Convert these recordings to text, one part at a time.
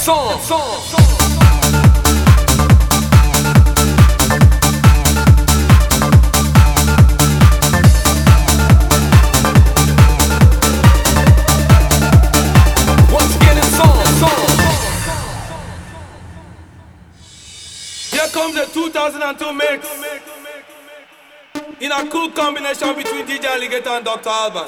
Here comes the 2002 mix in a cool combination between DJ Alligator and Dr. Alban.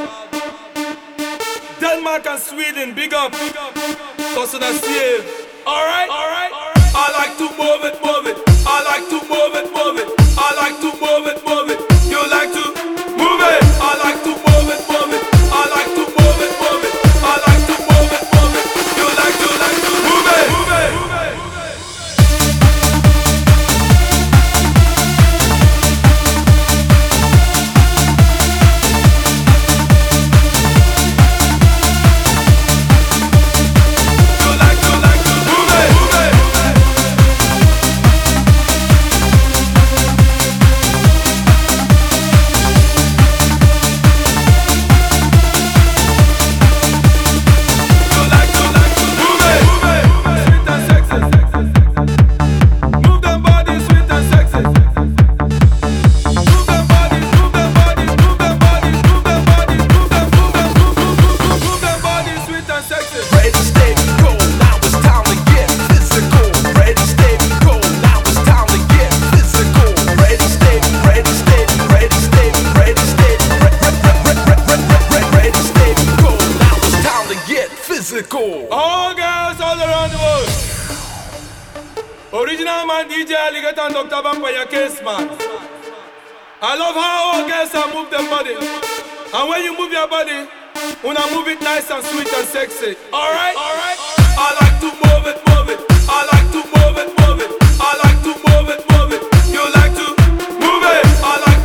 Denmark and Sweden, big up. Cause that's here. Alright? I like to move it, move it. I like to move it, move it. I like to move it, move it. You like to move it. I like to move it, move it. I like to move it, move it. I like to move it, move it. You like to move it, move it. All girls all around the world. Original man DJ Alligator and Dr. Vampire Case man. I love how all girls are move their body. And when you move your body, wanna move it nice and sweet and sexy. Alright? I like to move it, move it. I like to move it, move it. I like to move it, move it. You like to move it. I like